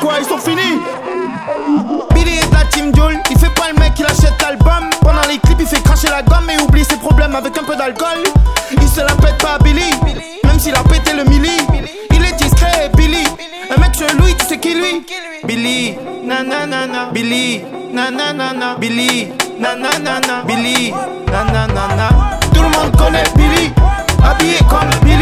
quoi, ils sont finis. Billy est de la team Joel, il fait pas le mec, il achète l'album. Pendant les clips, il fait cracher la gomme et oublie ses problèmes avec un peu d'alcool. Il se la pète pas à Billy, même s'il a pété le milli. Il est discret, Billy. Un mec chelou, tu sais qui lui? Billy, nanana, Billy, nanana, Billy, nanana, Billy, nanana. Tout le monde connaît Billy, habillé comme Billy.